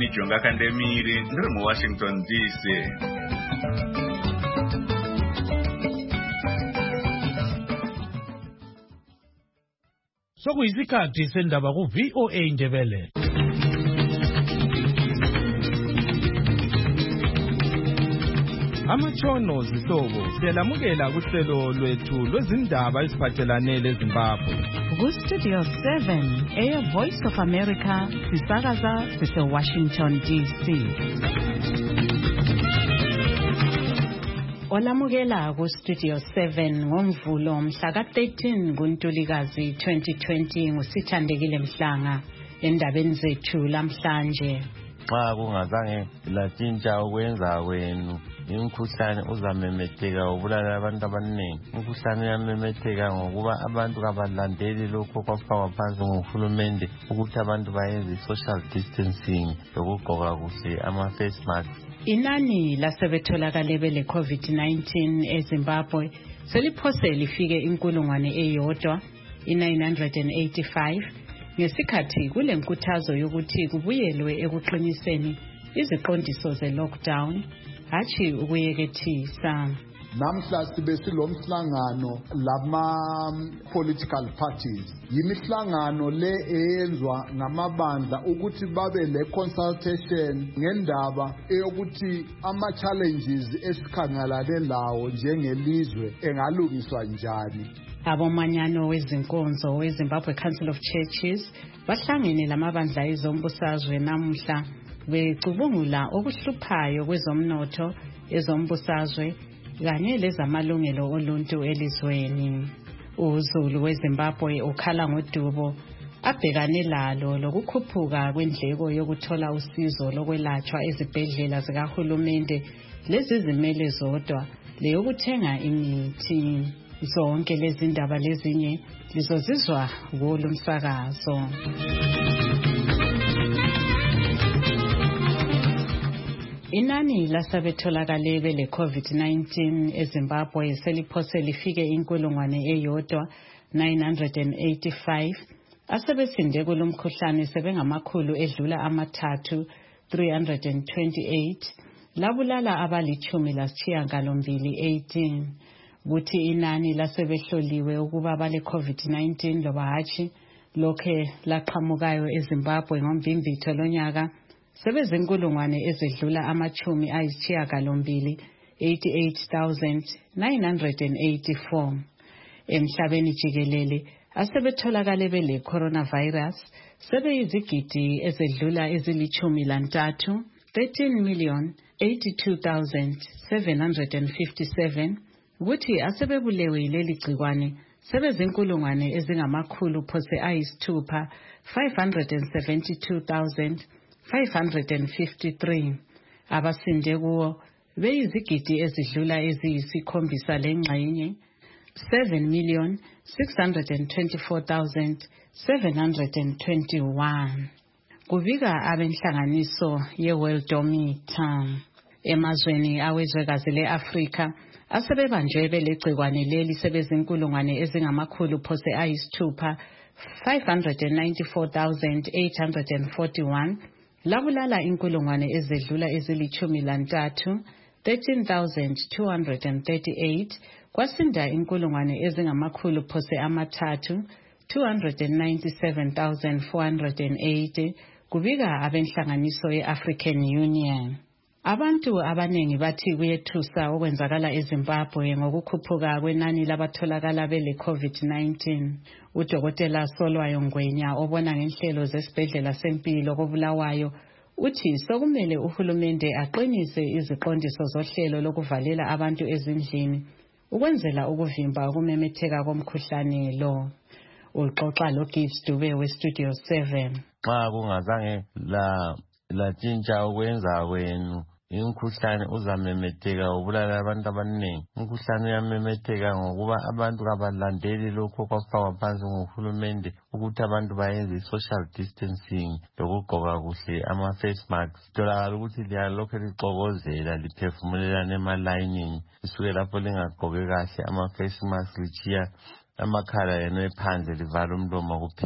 ni Jonga Kandemiri ndiri muWashington DC. Sokuyisikhathi sendaba ku VOA Ndebele. Amatshono zihlobo siyalamukela kuhlelo lwethu lwezindaba eziphathelane leZimbabwe. Ku-Studio 7 Air Voice of America sisakaza sise-Washington DC. Olamukela ku-Studio 7 ngoMvulo mhla ka-13 kuNtulikazi 2020 nguSithandekile Mhlanga endabeni zethu lamhlanje. Xa kungazange latshintsha ukwenza kwenu imkhuhlane uzamemetheka ubulala abantu abaningi. Imkhuhlane uyamemetheka ngokuba abantu kabalandeli lokho kwafakwa phansi nguhulumende ukuthi abantu bayenze social distancing lokugqoka kuhle ama-face mask. Inani lasebetholakale bele COVID-19 eZimbabwe seliphose lifike 1,985 ngesikhathi kule nkuthazo yokuthi kubuyelwe ekuqiniseni iziqondiso ze-lockdown hathi ukuyekethisa. Namhla sibe silomhlangano lama-political parties. Yimihlangano le eyenzwa ngamabandla ukuthi babe le-consultation ngendaba eyokuthi ama-challenges esikhangalane lawo njengelizwe engalungiswa njani. Abomanyano wezinkonzo weZimbabwe Council of Churches bahlangene lamabandla ezombusazwe namuhla becubungula okuhluphayo kwezomnotho ezombusazwe kanye lezamalungelo oluntu elizweni. UZulu weZimbabwe ukhala ngodubo abhekane lalo lokukhuphuka kwendleko yokuthola usizo lokwelatshwa ezibhedlela zikahulumende lezi zimele zodwa leyokuthenga imithi. Zonke lezi ndaba lezinye lizozizwa kulo msakazo. Inani lasebetholakale bele COVID-19 eZimbabwe seliphose lifike 1,985 asebesinde kulomkhuhlane sebengamakhulu edlula amathathu 328 labulala abalichumi lasishiyagalombili 18. Kuthi inani lasebehloliwe ukuba bale COVID-19 loba hatshi lokhe laqhamukayo eZimbabwe ngomvimbitho lonyaka sebezinkulungwane ezedlula amachumi ayisishiyagalombili 88,984. Emhlabeni jikelele asebetholakale bele coronavirus sebeyizigidi ezedlula ezilichumi lantathu 13,082,757 ukuthi asebebulewe leli gcikwane sebezinkulungwane ezingamakhulu phose ayisithupha 572,553. Abasinde kuwo beyizigidi ezidlula eziyisikhombisa lengxenye 7,624,721. Kubika abenhlanganiso ye-Worldometer. Emazweni awezwekazi le-Afrika asebebanjwe belegcikwane leli sebezinkulungwane ezingamakhulu phose ayisithupha 594,841 labulala inkulungwane ezedlula ezilichumi lantathu 13,238 kwasinda inkulungwane ezingamakhulu phose amathathu 297,480 kubika abenhlanganiso ye-African Union. Abantu abanengi bathi kuyethusa okwenzakala eZimbabwe ngokukhuphuka kwenani labatholakala bele COVID-19. Udokotela Solwayo Ngwenya obona ngenhlelo zesibhedlela sempilo koBulawayo uthi sokumele uhulumende aqinise iziqondiso zohlelo lokuvalela abantu ezindlini ukwenzela ukuvimba ukumemetheka komkhuhlane lo. Uxoxa loGibbs Dube weStudio 7. Xa kungazange latshintsha ukwenza kwenu imkhuhlane uzamemetheka ubulala abantu abaningi. Umkhuhlane uyamemetheka ngokuba abantu kabalandeli lokho kwafakwa phansi nguhulumende ukuthi abantu bayenze social distancing lokugqoka kuhle ama-face mask. Tolakala ukuthi liyalokhu lixokozela liphefumulelane ema-lining lisuke lapho lingagqoke kahle ama-face mask lichiya amakhala yenu ephandle livala umlomo kuphela.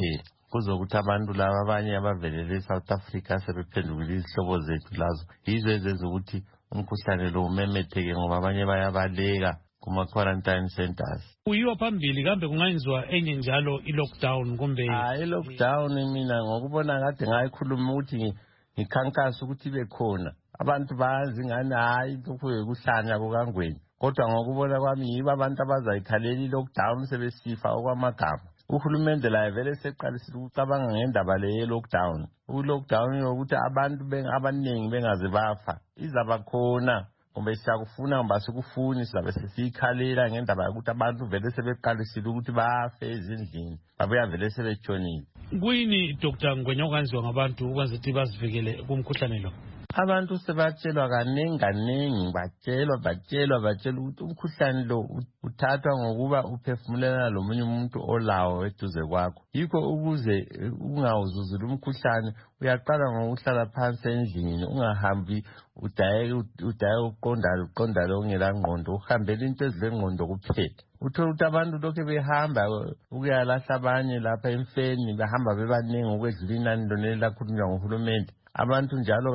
kuzokuthi abantu laba abanye abavelele eSouth Africa sebephendukile izihlobo zethu lazo yizo ezenza ukuthi umkhuhlane lo umemetheke ngoba abanye bayabaleka kuma-quarantine centers. Kuyiwa phambili kambe kungenziwa enye njalo i-lockdown kumbe? I-lockdown mina ngokubona kade ngayikhuluma ukuthi ngikhankasa ukuthi ibe khona. Abantu bazi ngani hayi lokhu kuhlanya kukangweni. Kodwa ngokubona kwami yibo abantu abazayikhalela i-lockdown sebesifa okwamagama. Uhulumende laye vele seqalisile ukucabanga ngendaba le ye-lockdown. U-lockdown yokuthi abantu abaningi bengaze bafa izaba khona. Ngoba siyakufuna ngoba sikufuni sizabe sesiyikhalela ngendaba yokuthi abantu vele sebeqalisile ukuthi bafe ezindlini babuya vele sebetshonile. Kuyini Dr. Ngwenya okwenziwa ngabantu ukwenza ukuthi bazivikele kumkhuhlane lo? Abantu sebatshelwa kaningi batshelwa ukuthi umkhuhlane lo uthathwa ngokuba uphefumulelana lomunye umuntu olawo eduze kwakho. Yikho ukuze ungawuzuzula umkhuhlane uyaqala ngokuhlala phansi endlini ungahambi udayeka uqonda ongela ngqondo uhambela into ezilengqondo kuphela. Uthola ukuthi abantu lokho behamba ukuyalahla abanye lapha emfeni behamba bebaningi ukwedlula inani loneli lakhulunywa nguhulumende. Abantu njalo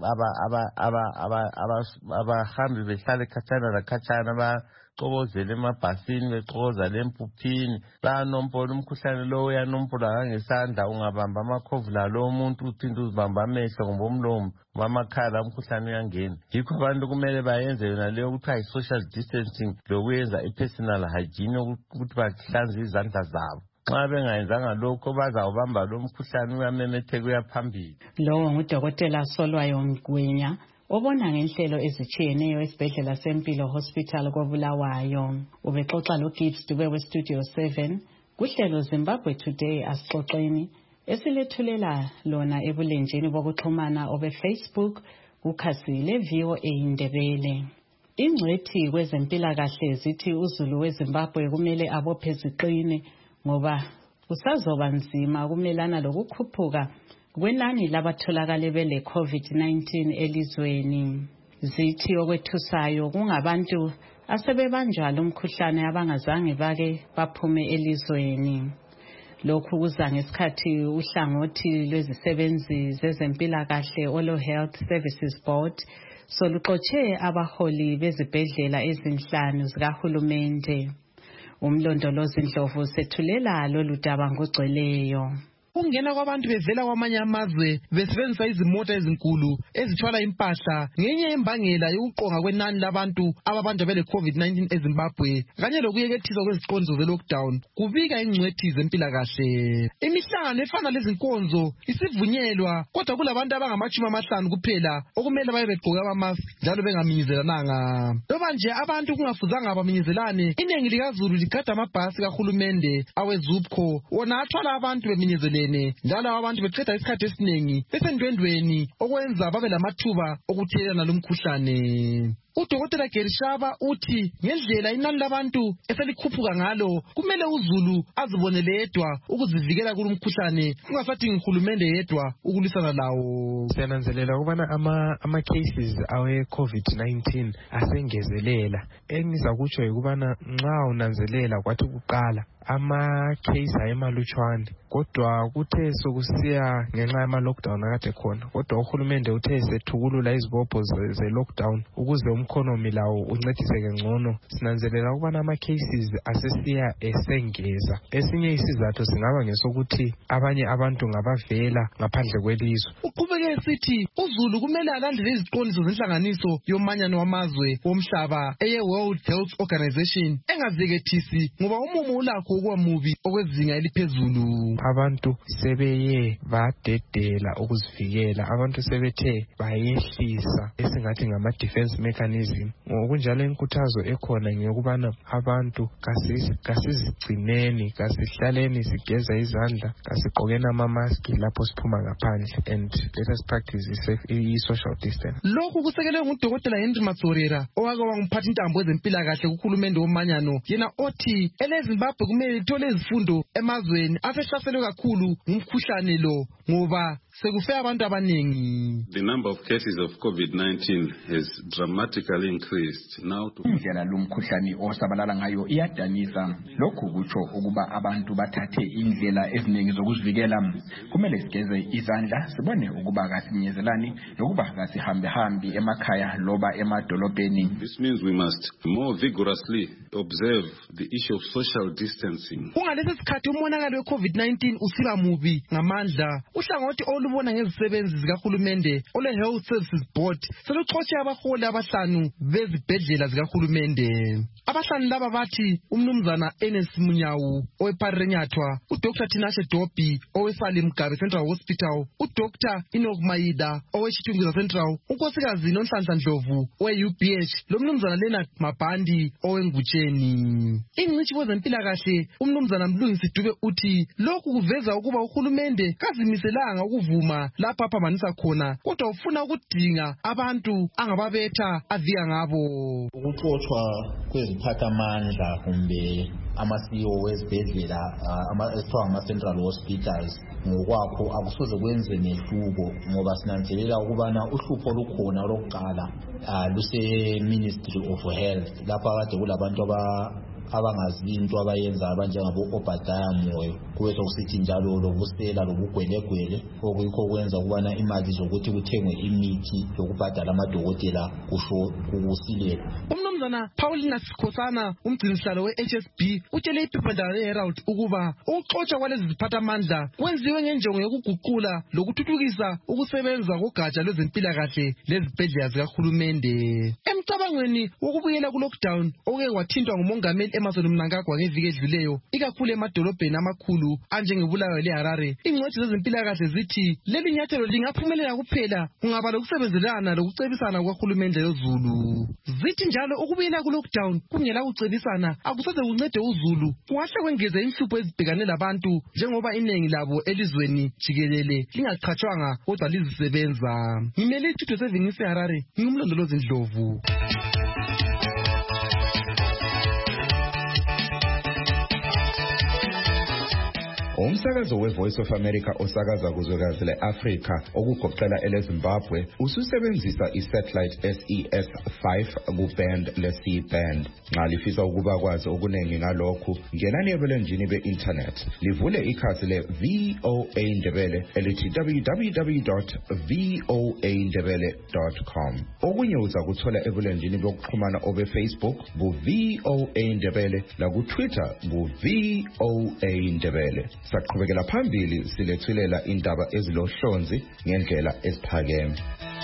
abahambi behlale khatshana baxokozela emabhasini bexokoza lempuphini bayanompola umkhuhlane lo uyanompola ngesandla ungabamba amakhovula lo umuntu uphinde uzibamba amehlo ngoba umlomo ngamakhala umkhuhlane uyangena. Yikho abantu kumele bayenze yona leyo kuthiwa yi-social distancing lokuyenza i-personal hygiene ukuthi bahlanze izandla zabo. Xa bengayenzanga lokho bazawubamba lo mkhuhlane uyamemetheka uyaphambili. Lowo ngudokotela Solwayo Ngwenya obona ngenhlelo ezitshiyeneyo esibhedlela sempilo hospital koBulawayo. Ubexoxa loGibbs Dube weStudio 7 kuhlelo Zimbabwe Today asixoxeni esilethulela lona ebulenjini bokuxhumana obeFacebook ukhasile VOA Indebele. Ingcwethi kwezempilakahle zithi uZulu weZimbabwe kumele abophe ziqine ngoba kusazoba nzima ukumelana lokukhuphuka kwenani labatholakale bele COVID-19 elizweni. Zithi okwethusayo kungabantu asebebanjwa lo mkhuhlane abangazange bake baphume elizweni. Lokhu kuza ngesikhathi uhlangothi lwezisebenzi zezempilakahle Olo Health Services Board soluxotshe abaholi bezibhedlela ezinhlanu zikahulumende. Umlondolozi Ndlovu sethulela lolu daba ngogcweleyo. Ungena kwabantu bevela kwamanye amazwe besebenzisa izimota ezinkulu ezithwala impahla ngenye yembangela yokuqonga kwenani labantu ababanjwa bele COVID-19 eZimbabwe kanye lokuyekethisa kweziqondiso ze-lockdown kubika ingcwethi zempilakahle. Imihlangano efana lezinkonzo isivunyelwa kodwa kulabantu abangama-50 kuphela okumele baye begqoke ama-mask njalo bengaminyezelananga. Loba nje abantu kungafuzanga baminyezelane, iningi likaZulu ligada amabhasi kahulumende aweZUPCO wona athwala abantu beminyezelene njalo abantu beqeda isikhathi esiningi besendwendweni okwenza babe lamathuba okuthelelana lomkhuhlane. Udokotela Gerishaba uthi ngendlela inani labantu eselikhuphuka ngalo kumele uZulu azibonele yedwa ukuzivikela kulomkhuhlane kungasadingi uhulumende yedwa ukulwisana lawo. Siyananzelela ukubana ama cases awe COVID-19 asengezelela. Engizakutsho ukubana nxa unanzelela kwathi kuqala ama-case ayemalutshwane kodwa kuthe sokusiya ngenxa yama-lockdown akade khona kodwa uhulumende uthe sethukulula izibopho ze-lockdown ukuze umkhonomi lawo uncediseke ngcono. Sinanzelela ukubana ama-cases asesiya esengeza. Esinye isizathu singaba ngesokuthi abanye abantu ngabavela ngaphandle kwelizwe. Uqhubeke esithi uZulu kumele alandele iziqondiso zenhlanganiso yomanyano wamazwe womhlaba eye-World Health Organization engazekethisi ngoba umumo ulakho ukuba mubi okwezinga eliphezulu. Abantu sebeye badedela ukuzivikela, abantu sebethe bayehlisa esingathi ngama-defense mechanism. Ngokunjalo inkuthazo ekhona ngeyokubana abantu kasizigcineni, kasihlaleni sigeza izandla, kasigqokeni ama-maski lapho siphuma ngaphandle, and let us practice i-social distance. Lokhu kusekelwe ngudokotela Henry Matsorera owake wangumphathi intambo wezempilakahle kuhulumende womanyano, yena othi eleZimbabwe kumele lithole izifundo emazweni asehlaselwe kakhulu ngumkhuhlane lo ngoba sekufe abantu abaningi. The number of cases of COVID-19 has dramatically increased now to indlela lomkhuhlane osabalala ngayo iyadanisa. Lokhu kutsho ukuba abantu bathathe indlela eziningi zokuzivikela. Kumele sigeze izandla, sibone ukuba kasinyezelani nokuba kasihambe emakhaya loba emadolobheni. This means we must more vigorously observe the issue of social distancing. Kungalesi sikhathi umonakalo we-COVID-19 usiba mubi ngamandla. Uhlangothi olubona ngezisebenzi zikahulumende ole Health Services Board seluxotshe abaholi abahlanu bezibhedlela zikahulumende. Abahlanu laba bathi umnumzana Enes Munyawu oweParenyathwa, uDr Tinashe Dobi oweSalim Gabe Central Hospital, uDr Enoch Maida oweChitungwiza Central, unkosikazi Nonhlanhla Ndlovu owe-UBH, lomnumzana Leonard Mabhandi oweNgutsheni. Ingcitshi kwezempilakahle umnumzana Mlungisi Dube uthi lokhu kuveza ukuba uhulumende kazimiselanga ukuvuma lapha aphambanisa khona, kodwa ufuna ukudinga abantu angababetha avika ngabo. Ukuxoxwa kweziphathamandla kumbe ama-CEO wezibhedlela ekuthiwa ngama-Central Hospitals ngokwakho akusoze kwenze nehluko, ngoba sinanzelela ukubana uhlupho lukhona lokuqala luse-Ministry of Health lapha kade kulabantu abangazi into abayenza abanjengabo Obadiah Moyo, kube sokusithi njalo lobusela lobugwelegwele okuyikho kwenza ukubana imali zokuthi kuthengwe imithi yokubhadala amadokotela kusilela. Umnumzana Paulina Sikhosana umgcinisihlalo we-HSB utshele iphephandaba le-Herald ukuba ukuxotsha kwalezi ziphathamandla kwenziwe ngenjongo yokuguqula lokuthuthukisa ukusebenza kogatsha lwezempilakahle lezibhedlela zikahulumende. Emcabangweni wokubuyela ku-lockdown oke wathintwa ngumongameli Emmerson Mnangagwa ngeviki edluleyo, ikakhulu emadolobheni amakhulu anjengeBulawayo leHarare, ingcwethi zezempilakahle zithi leli nyathelo lingaphumelela kuphela kungaba lokusebenzelana lokucebisana kwahulumende yozulu. Zithi njalo ukubuyela ku-lockdown kungela kucebisana akusoze kuncede uzulu, kungahle kwengeze inhlupho ezibhekane labantu njengoba iningi labo elizweni jikelele lingaqhatshwanga kodwa lizisebenza. Ngimele Studio 7 ngiseHarare, ngingumlondolozi Ndlovu. Umsakazo weVoice of America osakaza kuzwekazi le-Afrika okugoqela eleZimbabwe ususebenzisa isatellite SES-5 kuband le-C-band. Nxa lifisa ukuba kwazi okuningi ngalokhu, ngenani ebulenjini be-internet livule ikhasi le-VOA Ndebele elithi www.voandebele.com. Okunye uzakuthola ebulenjini bokuxhumana obe-Facebook bu-VOA Ndebele laku-Twitter bu-VOA Ndebele. Saqhubekela phambili silethulela indaba ezilohlonzi ngendlela eziphakeme.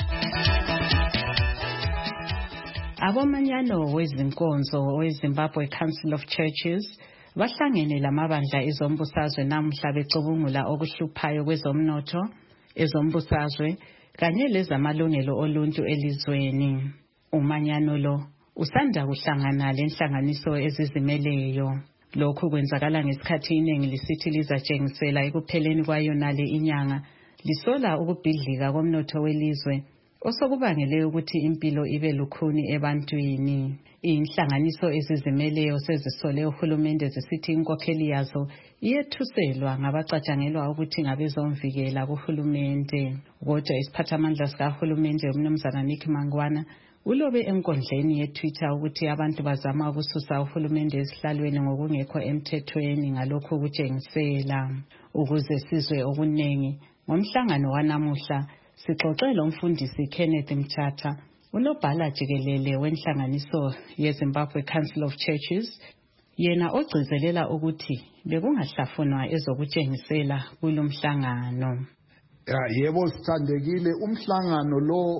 Abomanyano wezinkonzo weZimbabwe Council of Churches bahlangene lamabandla ezombusazwe namhla becubungula okuhluphayo kwezomnotho, ezombusazwe kanye lezamalungelo oluntu elizweni. Umanyano lo usanda kuhlangana lenhlanganiso ezizimeleyo. Lokhu kwenzakala ngesikhathi iningi lisithi lizatshengisela ekupheleni kwayonale inyanga lisola ukubhidlika komnotho welizwe osokubangele ukuthi impilo ibe lukhuni ebantwini. Inhlanganiso ezizimeleyo sezisole uhulumende zisithi inkokheli yazo iyethuselwa ngabacatshangelwa ukuthi ngabezomvikela kuhulumende. Kodwa isiphathamandla sikahulumende umnumzana Nick Mangwana ulobe enkondleni yeTwitter ukuthi abantu bazama ukususa uhulumende esihlalweni ngokungekho emthethweni ngalokho ukutshengisela. Ukuze sizwe okuningi ngomhlangano wanamuhla sixoxele umfundisi Kenneth Mthatha, unobhala jikelele wenhlanganiso yeZimbabwe Council of Churches, yena ogcizelela ukuthi bekungahlafunwa ezokutshengisela kulomhlangano. Yebo sithandekile, umhlangano lo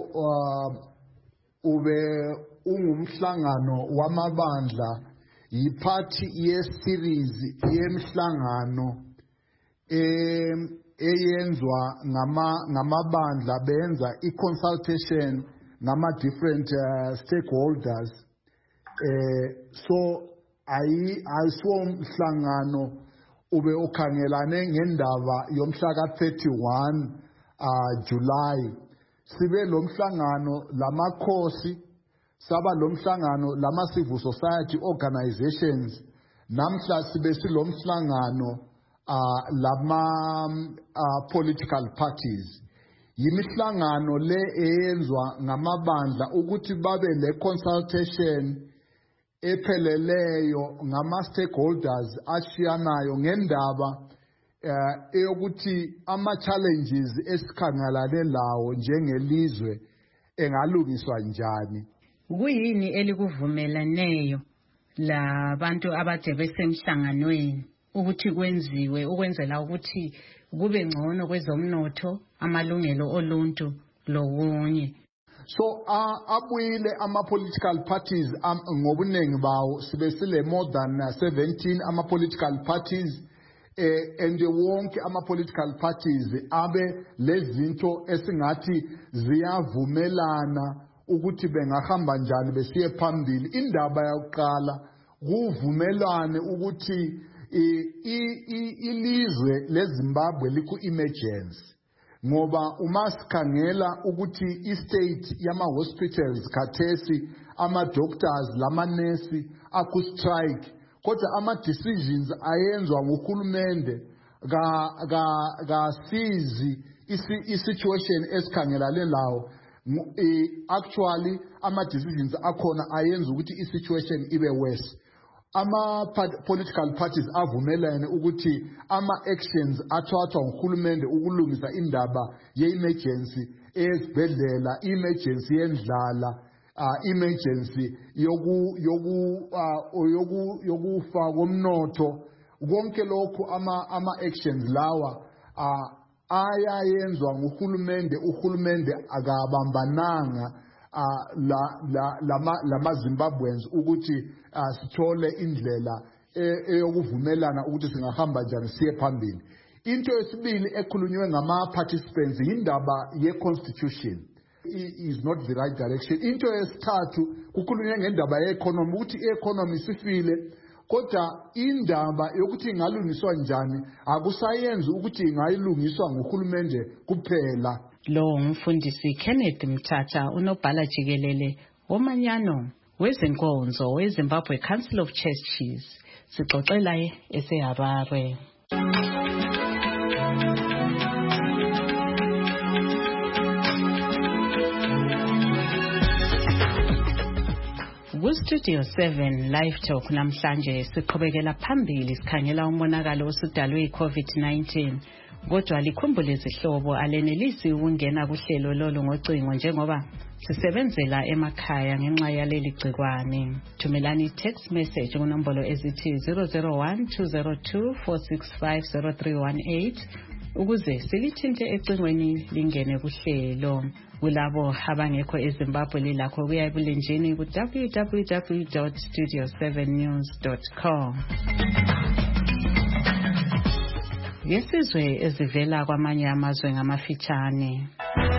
ube ungumhlangano wamabandla, yiphathi ye-series yemhlangano eyenzwa ngamabandla benza i-consultation ngama-different stakeholders. So ayisiwo mhlangano ube ukhangelane ngendaba yomhla ka-31 July. Sibe lo mhlangano lamakhosi, saba lo mhlangano lama-civil society organizations, namhla sibe silomhlangano lama political parties. yimihlangano le eyenzwa ngamabandla ukuthi babe le consultation epheleleyo ngama-stakeholders ashiyanayo ngendaba eyokuthi ama-challenges esikhangelane lawo njengelizwe engalungiswa njani. Kuyini elikuvumelaneyo labantu abade besemhlanganweni ukuthi kwenziwe ukwenzela ukuthi kube ngcono kwezomnotho, amalungelo oluntu lokunye? So abuyile ama-political parties ngobunengi bawo sibesile more than 17 ama-political parties and wonke ama-political parties abe lezinto esingathi ziyavumelana ukuthi bengahamba njani besiye phambili. Indaba yokuqala kuvumelane ukuthi ilizwe leZimbabwe liku-emergency ngoba uma sikhangela ukuthi i-state yama-hospitals khathesi ama-doctors lamanesi aku-strike kodwa ama-decisions ayenzwa nguhulumende kasizi i-situation esikhangelane lawo. Actually ama-decisions akhona ayenza ukuthi i-situation ibe worse. Ama-political parties avumelane ukuthi ama-actions athathwa nguhulumende ukulungisa indaba ye-emergency ezibhedlela, emergency yendlala, emergency yokufa komnotho, konke lokho ama-actions lawa ayayenzwa nguhulumende. Uhulumende akabambananga lama Zimbabweans ukuthi sithole indlela eyokuvumelana ukuthi singahamba njani siye phambili. Into yesibili ekhulunywe ngama-participants indaba ye-constitution is not the right direction. Into yesithathu kukhulunywe ngendaba ye-economy ukuthi i-economy sifile kodwa indaba yokuthi ingalungiswa njani akusayenzi ukuthi ingayilungiswa nguhulumende kuphela. Lo umfundisi Kenneth Mthatha unobhala jikelele womanyano wezinkonzo weZimbabwe Council of Churches. Sixoxela eseHarare. Studio 7 Live Talk namhlanje siqhubekela phambili sikhangela umonakalo osudalwe yi-COVID-19 kodwa likhumbule izihlobo alenelisi ukungena kuhlelo lolu ngocingo njengoba sisebenzela emakhaya ngenxa yaleli gcikwane. Thumelani text message kunombolo ezithi 001-202-465-0318 ukuze silithinte ecingweni lingene kuhlelo. Kulabo abangekho eZimbabwe lilakho kuya ebulenjini ku www.studio7news.com. Yesizwe ezivela kwamanye amazwe ngamafitshane.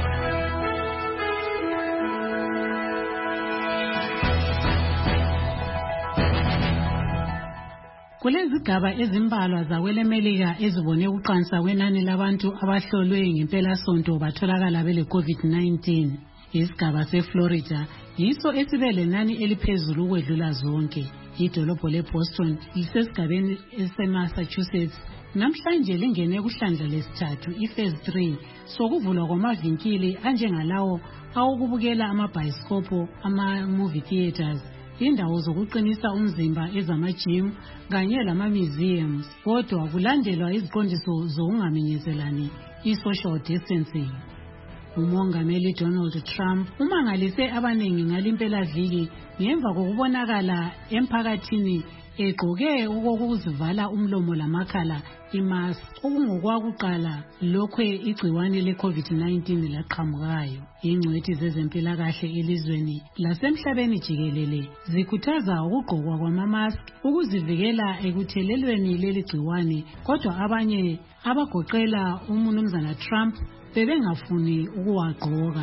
Kulezigaba ezimbalwa zakwelemelika ezibone ukuqansa kwenani labantu abahlolwe ngempela sonto batholakala bele COVID-19. Isigaba seFlorida yiso esibe lenani eliphezulu ukwedlula zonke. Idolobho leBoston lisesigabeni eseMassachusetts. Namhlanje lingene kuhlandla lesithathu iphase 3 sokuvulwa kwamavinkili anjengalawo awokubukela amabhayisikopho, ama-movie theaters, indawo zokuqinisa umzimba ezamajim kanye lama-museums, kodwa kulandelwa iziqondiso zokungaminyezelani i-social distancing. Umongameli Donald Trump umangalise abaningi ngalimpelaviki ngemva kokubonakala emphakathini egqoke okokuzivala umlomo lamakhala imask okungokwakuqala lokho igciwane le-COVID-19 laqhamukayo. Ingcwethi zezempilakahle elizweni lasemhlabeni jikelele zikhuthaza ukugqokwa kwamamask ukuzivikela ekuthelelweni leli gciwane, kodwa abanye abagoqela uMnumzana Trump bebengafuni ukuwagqoka.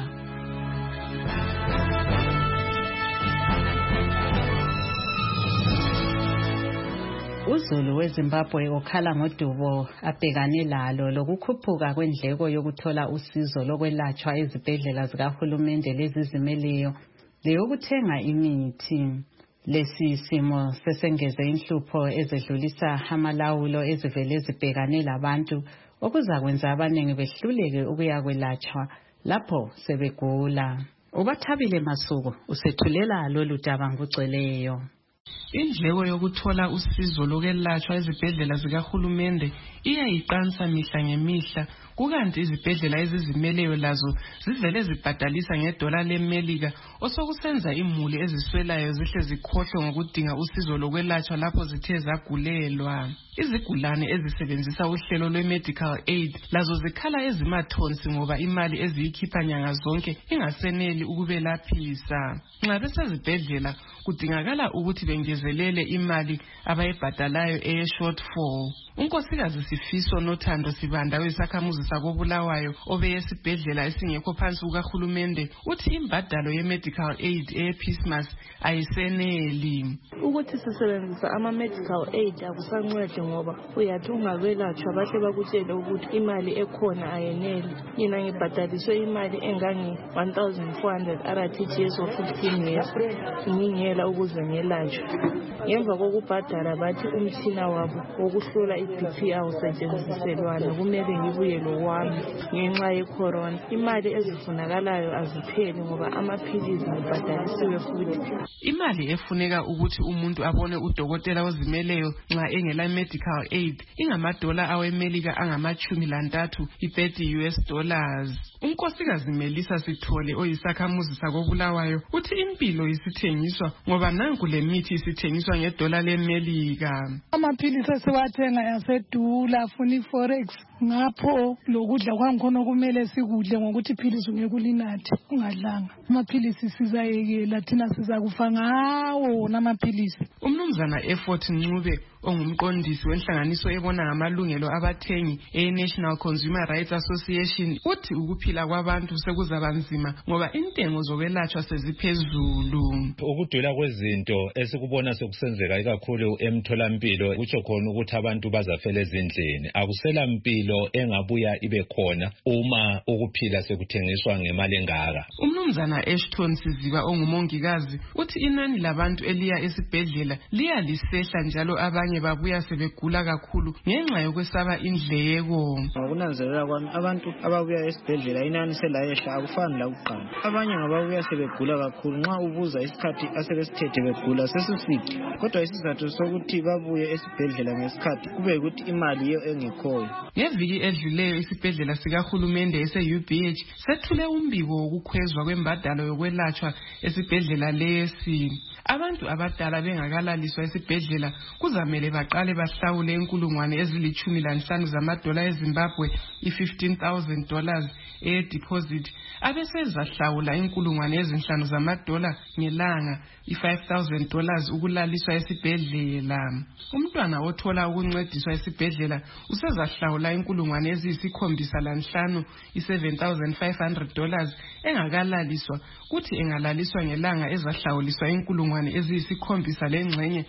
UZulu weZimbabwe okhala ngodubo abhekane lalo lokukhuphuka kwendleko yokuthola usizo lokwelatshwa ezibhedlela zikahulumende lezizimeleyo leyokuthenga imithi. Lesi simo sesengeze inhlupho ezedlulisa amalawulo ezivele zibhekane labantu okuzakwenza abaningi behluleke ukuyakwelatshwa lapho sebegula. Ubathabile Masuku usethulela lolu daba ngugcweleyo. Indleko yokuthola usizo lokwelatshwa ezibhedlela zikahulumende iyayiqansa mihla ngemihla, kukanti izibhedlela ezizimeleyo lazo zivele zibhadalisa ngedola leMelika, osokusenza imuli eziswelayo zihle zikhohlwe ngokudinga usizo lokwelatshwa lapho zithe zagulelwa. Izigulane ezisebenzisa uhlelo lwe-medical aid lazo zikhala ezimathonsi ngoba imali eziyikhipha nyanga zonke ingaseneli ukubelaphisa. Nxa besezibhedlela kudingakala ukuthi bengezelele imali abayibhadalayo eye-shortfall. Unkosikazi Sifiso Nothando Sibanda wesakhamuzi sakoBulawayo obeye esibhedlela esingekho phansi kukahulumende uthi imbadalo ye-medical aid eye-Peacemas ayiseneli. Ukuthi sisebenzisa ama-medical aid akusancede ngoba uyathi ungakwelatshwa bahle bakutshele ukuthi imali ekhona ayeneli. Mina ngibhadaliswe imali engange 1,400 RTGS of 15 years ngingela ukuze ngelatshwe. Ngemva kokubhadala bathi umtshina wabo wokuhlola i-BP awusetshenziselwana kumele ngibuye lowami ngenxa ye-corona. Imali ezifunakalayo azipheli ngoba amaphilizi ngibhadalisiwe futhi. Imali efuneka ukuthi umuntu abone udokotela ozimeleyo nxa engela medical aid ingamadola aweMelika angama-13 $30. Unkosikazi Melissa Sithole oyisakhamuzi sakobulawayo uthi impilo isithengiswa ngoba nanku le mithi isithengiswa ngedola leMelika. Amaphilisi esiwathenga yasedula funi forex ngapho lokudla kwangikhona kumele sikudle ngokuthi iphilisi ungekulinathe ungadlanga. Amaphilisi sizayekela thina sizakufa ngawo namaphilisi. Umnumzana Effort Ncube ongumqondisi wenhlanganiso ebona ngamalungelo abathengi e-National Consumer Rights Association uthi ukuphila kwabantu sekuzaba nzima ngoba intengo zokwelatshwa seziphezulu. Ukudula kwezinto esikubona sekusenzeka ikakhulu emtholampilo kutsho khona ukuthi abantu bazafela ezindlini. Akusela mpilo engabuya ibe khona uma ukuphila sekuthengiswa ngemali engaka. Umnumzana Ashton Siziba ongumongikazi uthi inani labantu eliya esibhedlela liya lisehla njalo abanye babuya sebegula kakhulu ngenxa yokwesaba indleko. Ngokunanzelela kwami abantu ababuya esibhedlela inani selayehla akufani lakuqala. Abanye ngababuya sebegula kakhulu nxa ubuza isikhathi asebesithethe begula sesiside. Kodwa isizathu sokuthi babuye esibhedlela ngesikhathi kube ukuthi imali iyo engekhoyo. Ngeviki edluleyo isibhedlela sikahulumende ese-UBH sethule umbiko wokukhwezwa kwembadalo yokwelatshwa esibhedlela lesi. Abantu abadala bengakalaliswa esibhedlela kuzamele baqale bahlawule $15,000 zamadola eZimbabwe, $15,000 deposit, abesezahlawula $5,000 zamadola ngelanga, $5,000 ukulaliswa esibhedlela. Umntwana othola ukuncediswa esibhedlela usezahlawula $7,500, $7,500 engakalaliswa, kuthi engalaliswa ngelanga ezahlawuliswa $7,000 lengxenye,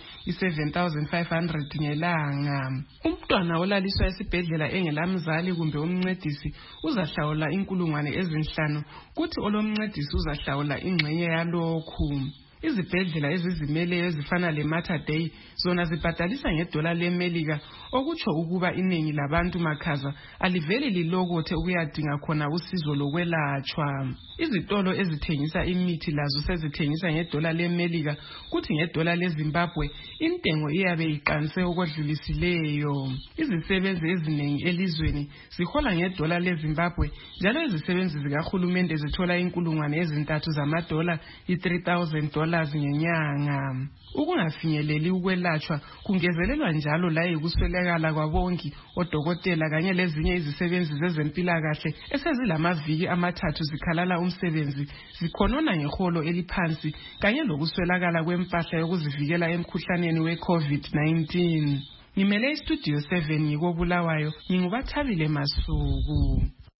$7,500 ngelanga. Umntwana olaliswa esibhedlela engelamzali kumbe umncedisi uzahlawula $5,000, kuthi olomncedisi uzahlawula ingxenye yalokhu. Izibhedlela ezizimeleyo ezifana le-Mater Dei zona zibhadalisa ngedola leMelika, okutsho ukuba iningi labantu makhaza aliveli lilokothe ukuyadinga khona usizo lokwelatshwa. Izitolo ezithengisa imithi lazo sezithengisa ngedola leMelika, kuthi ngedola leZimbabwe intengo iyabe iqanse okwedlulisileyo. Izisebenzi eziningi elizweni zihola ngedola leZimbabwe, njalo izisebenzi zikahulumende zithola $3,000 zamadola, $3,000 ngenyanga. Ukungafinyeleli ukwelatshwa kungezelelwa njalo la yikuswelakala kwabongi, odokotela kanye lezinye izisebenzi zezempilakahle esezilamaviki amathathu zikhalala umsebenzi, zikhonona ngeholo eliphansi kanye lokuswelakala kwempahla yokuzivikela emkhuhlaneni we-COVID-19. Ngimele iStudio 7 ngikobulawayo, ngingubathabile Masuku.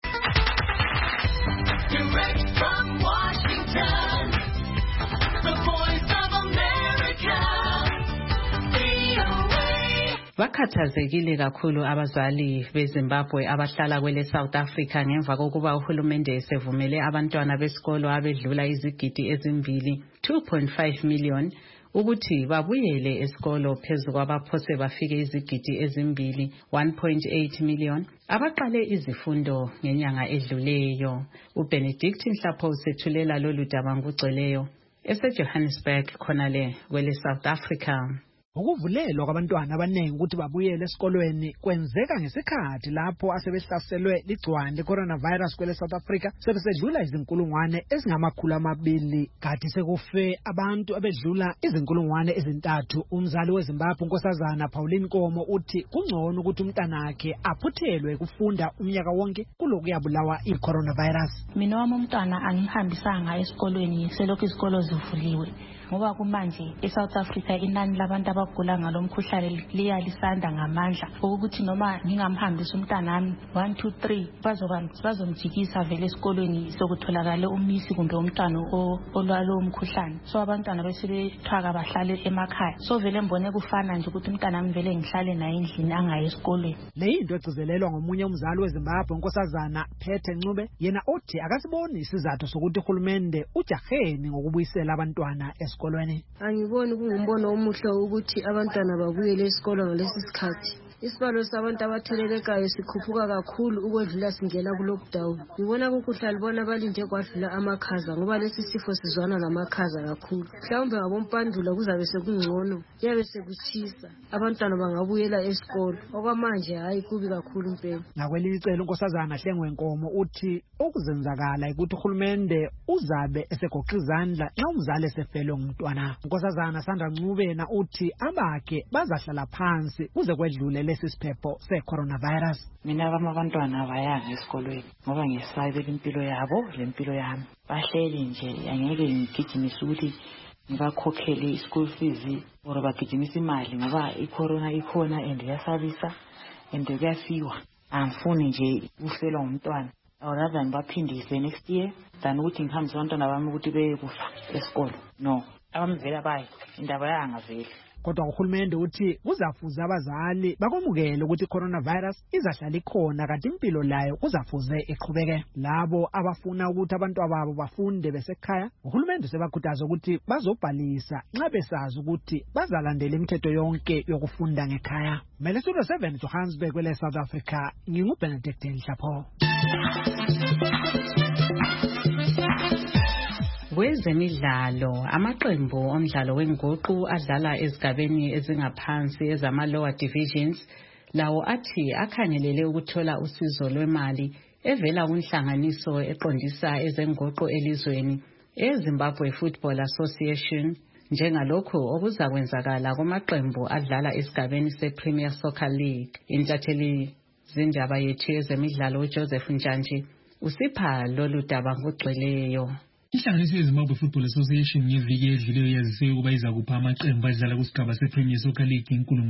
Direct from Washington, the Voice of America, VOA. Bakhathazekile kakhulu abazali beZimbabwe abahlala kwele South Africa ngemva kokuba uhulumende esevumele abantwana besikolo abedlula izigidi ezimbili 2.5 million ukuthi babuyele esikolo phezu kwabaphose bafike izigidi ezimbili 1.8 million abaqale izifundo ngenyanga edluleyo. uBenedict Nhlapho usethulela lolu daba ngugcweleyo eseJohannesburg khonale kwele South Africa. Ukuvulelwa kwabantwana abaningi ukuthi babuyele esikolweni kwenzeka ngesikhathi lapho asebehlaselwe ligciwane le-coronavirus kwele South Africa sebesedlula izinkulungwane ezingama200 kanti sekufe abantu abedlula izinkulungwane ezintathu. Umzali weZimbabwe uNkosazana Pauline Nkomo uthi kungcono ukuthi umntanakhe aphuthelwe kufunda umnyaka wonke kuloku yabulawa i-coronavirus. Mina wami umntwana angihambisanga esikolweni selokhu izikolo zivuliwe ngoba kumanje eSouth Africa inani labantu abagula ngalomkhuhlane liyalisanda ngamandla ukuthi noma ngingamhambisa umntanami 1 2 3 bazomjikisa vele esikolweni sokutholakala umisi kumbe umntwana olwalo umkhuhlane. So abantwana besebethwaka bahlale emakhaya. So vele mbone kufana nje ukuthi umntanami vele ngihlale naye endlini angayi esikolweni. Le into egcizelelwa ngomunye umzali weZimbabwe uNkosazana Phethe Ncube yena uthi akasiboni isizathu sokuthi uhulumende ujaheni ngokubuyisela abantwana esikolweni. Angiboni kungumbono omuhle ukuthi abantwana babuyele esikolweni ngalesi sikhathi. Isibalo sabantu abathelelekayo sikhuphuka kakhulu ukwedlula singena ku-lockdown. Ngibona kukuhle libona balinde kwadlula amakhaza ngoba lesi sifo sizwana namakhaza kakhulu. Mhlawumbe ngabompandula kuzabe sekungcono, kuyabe sekutshisa. Abantwana bangabuyela esikolo. Okwamanje hayi kubi kakhulu impela. Ngakwelinye icele uNkosazana Hlengwe Nkomo uthi okuzenzakala ukuthi uhulumende uzabe esegoqa izandla nxa umzali esefelwe ngumntwana. uNkosazana Sandra Ncube yena uthi abakhe bazahlala phansi kuze kwedlule lesi siphepho se-coronavirus. Mina abantwana abayanga esikolweni ngoba ngesayibela impilo yabo lempilo yami. Bahleli nje angeke ngigijimise ukuthi ngibakhokhele i-school fees or bagijimise imali ngoba i-corona ikhona and yasabisa and kuyasiwa. Angifuni nje kufelwa umntwana. Rather ngibaphindise next year than ukuthi ngihambise abantwana bami ukuthi beye kufa esikolo. No, abamvela bayi indaba yanga vele. Kodwa uhulumende uthi kuzafuze abazali bakwamukele ukuthi i-coronavirus izahlala ikhona kanti impilo layo kuzafuze iqhubeke. Labo abafuna ukuthi abantu ababo bafunde besekhaya, uhulumende sebakhuthaza ukuthi bazobhalisa nxa besazi ukuthi bazalandela imithetho yonke yokufunda ngekhaya. Melesudo 7 Johannesburg kwele South Africa, nginguBenedict Nhlapho. Kwezemidlalo, amaqembu omdlalo wenguqu adlala ezigabeni ezingaphansi ezama-lower divisions lawo athi akhangelele ukuthola usizo lwemali evela kunhlanganiso eqondisa ezenguqu elizweni eZimbabwe Football Association njengalokho okuzakwenzakala kumaqembu adlala esigabeni sePremier Soccer League. Intatheli zindaba yethu yezemidlalo uJoseph Njantshi usipha lolu daba ngogcweleyo. Inhlanganiso yeZimbabwe Football Association ngeviki edluleyo yazise ukuba iza kupha amaqembu adlala kusigaba sePremier Soccer League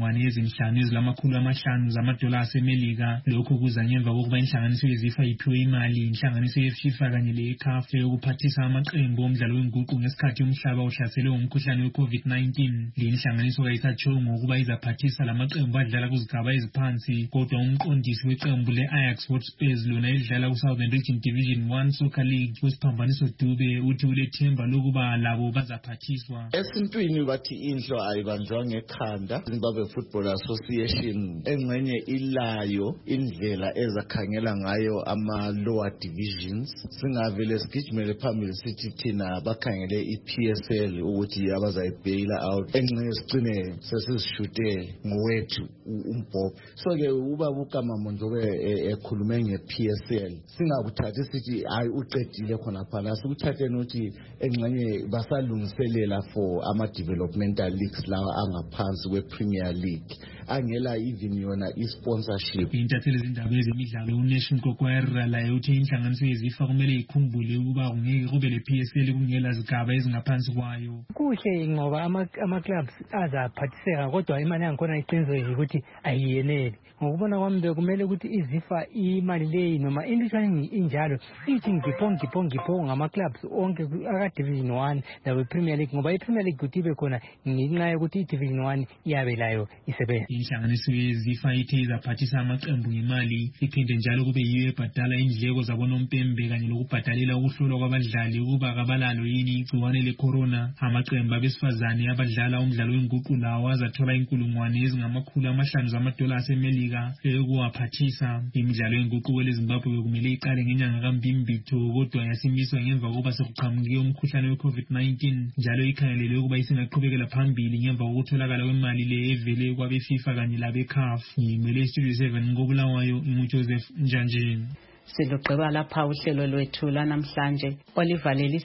5,500 zamadola aseMelika. Lokho kuza ngemva kokuba inhlanganiso yeZIFA iphiwe imali inhlanganiso yeFIFA kanye leCAF yokuphathisa amaqembu omdlalo wenguqu ngesikhathi umhlaba uhlaselwe ngumkhuhlane weCovid-19. Le inhlanganiso kayisatshongo ukuba izaphathisa lamaqembu adlala kuzigaba eziphansi, kodwa umqondisi weqembu leAjax Hotspurs lona edlala kuSouthern Region Division 1 Soccer League wesiphambaniso Dube uthi ulethemba lokuba labo bazaphathiswa. Esintwini bathi inhlo ayibanjwa ngekhanda. Zimbabwe Football Association engcenye ilayo indlela ezakhangela ngayo ama-lower divisions. Singavele sigijimele phambili sithi thina bakhangele i-PSL ukuthi abazayibhaila out. Engcenye sicine sesizishute ngowethu umbhobho. So-ke ubaba uKamamonjobe ekhulume nge-PSL. Singakuthathi sithi hayi uqedile khona phana. Sikuthathe ukuthi engcenye basalungiselela for ama-developmental leagues lawa angaphansi kwe-Premier League. Angela even yona i-sponsorship. Intatheli zindaba ezemidlalo uNation Kokwera laye uthi inhlanganiso yeZIFA kumele ikhumbule ukuba kungeke kube le-PSL kungela zigaba ezingaphansi kwayo. Kuhle ngoba ama-clubs azaphathiseka kodwa imali yangikhona iqiniseke ukuthi ayiyeneli. Ngokubona kwami bekumele ukuthi iZIFA imali leyi noma intutshane injalo ithi ngipho ngama-clubs onke aka-Division 1 lawe Premier League ngoba i-Premier League ukuthi ibe khona ngenxa yokuthi i-Division 1 iyabe layo isebenza. inhlanganiso yezifa ithe izaphathisa amaqembu ngemali iphinde njalo kube yiyo ebhadala indleko zabonompembe kanye lokubhadalela ukuhlolwa kwabadlali ukuba kabalalo yini igciwane le-corona. Amaqembu abesifazane abadlala umdlalo wenguqu lawo azathola $500,000 zamadola asemelika ukuwaphathisa. Imidlalo yenguqu kweleZimbabwe bekumele iqale ngenyanga kaMbimbitho kodwa yasimiswa ngemva kokuba sekuqhamuke umkhuhlane we-COVID-19 njalo ikhangelelwe ukuba isingaqhubekela phambili ngemva kokutholakala kwemali le evele kwabe-FIFA kanye labe-CAF. Ngimele Studio 7 koBulawayo Joseph Njanjeni. Silugqiba lapha uhlelo lwethu lanamhlanje. Oliver